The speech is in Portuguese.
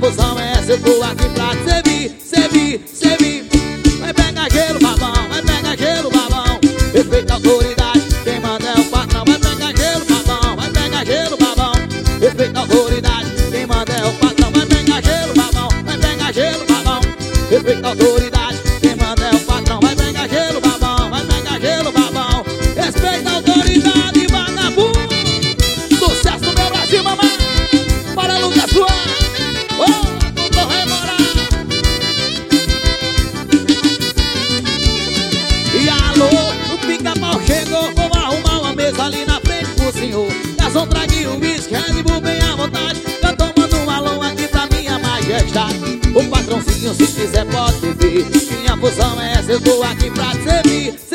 função é essa, eu tô aqui pra te servir, servir, servir. Vai pegar gelo, babão, vai pegar gelo, babão. Respeita a autoridade, quem manda é o patrão. Vai pegar gelo, babão, vai pegar gelo, babão. Respeita a autoridade, quem manda é o patrão. Vai pegar gelo, babão, vai pegar gelo, babão. Respeita a autoridade, quem manda é o patrão. Vai pegar gelo, babão, vai pegar gelo, babão. Respeita a autoridade, vagabundo. Sucesso no meu Brasil, mamãe. Para Lucas Soares. Tô remorado. E alô, o pica-pau chegou. Vou arrumar uma mesa ali na frente pro senhor. Garçom, trague o uísque, Red Bull bem à vontade. Eu tomando um alô aqui pra minha majestade. O patrãozinho, se quiser pode vir. Minha função é essa, eu tô aqui pra te servir.